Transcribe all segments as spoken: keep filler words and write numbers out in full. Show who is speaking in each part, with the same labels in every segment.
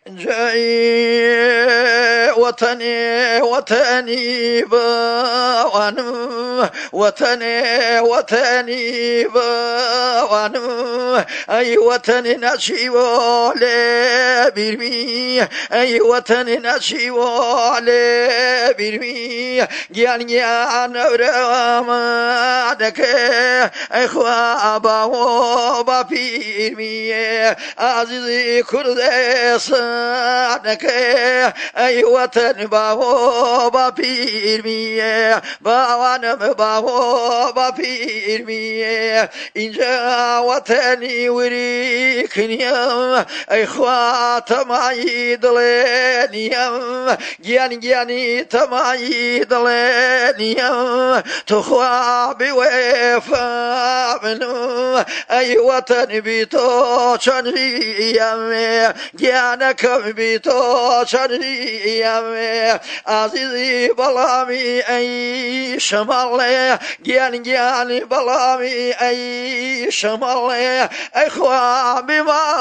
Speaker 1: جاي وطني وطني بوانم وطني وطني بوانم أي وطني نشيو لبرمي أي وطني نشيو لبرمي جان جان ورمادك أخوا باو بابيرمي عزيزي كردستان صادق أي وطن باو بابيرمي باوانم باو بابيرمي إنجا وطني وريكنيم أي خوات معي دلنيم جيان جياني تمعي دلنيم تخوا بوفا منو أي وطن بيتو شنريم جانك بيتو شنريم عزيزي بلامي أي شمال جان جاني بلامي أي شمال أي خوا بما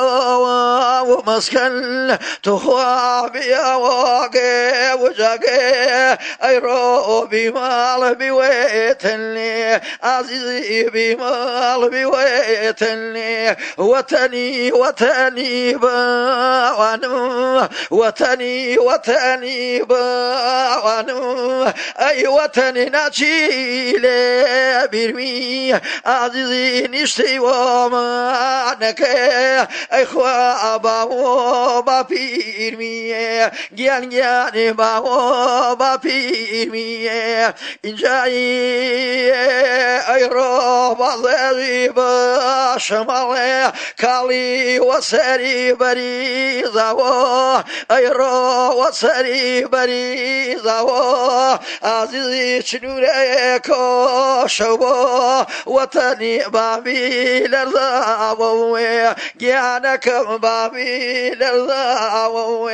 Speaker 1: ومسكن تخوا بيا واقع وجاقع أي رو بمال بويتني عزيزي بمال بويتني وطني وطني باوانو وطني وطني باوانو أي وطني ناچيلي برمي عزيزي نشتي ومانك أي خوا باو بابيرمي جان جان باو بابيرمي إنجاي أي رو بازي باشمال كالي وسري بريزاو أي رو وسري بريزاو عزيزي شنوريكو شبو وطني بابي لرزاو جانك بابي لرزاو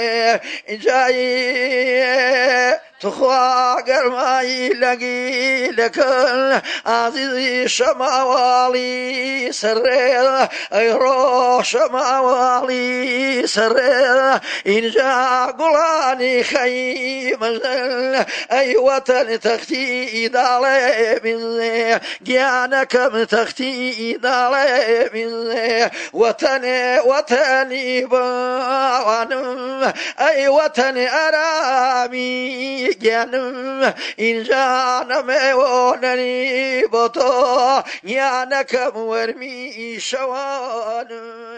Speaker 1: إنجاي تخوا قرماي لقي لكل عزيزي شماوالي سرير أي روح شماوالي سرير إن جاء قلاني خيم أي وطن تختي دالي من جانك تختي دالي من وطني وطني باوانم أي وطن أرامي جانم إن جانم ونني بطو يانك مورمي شوانم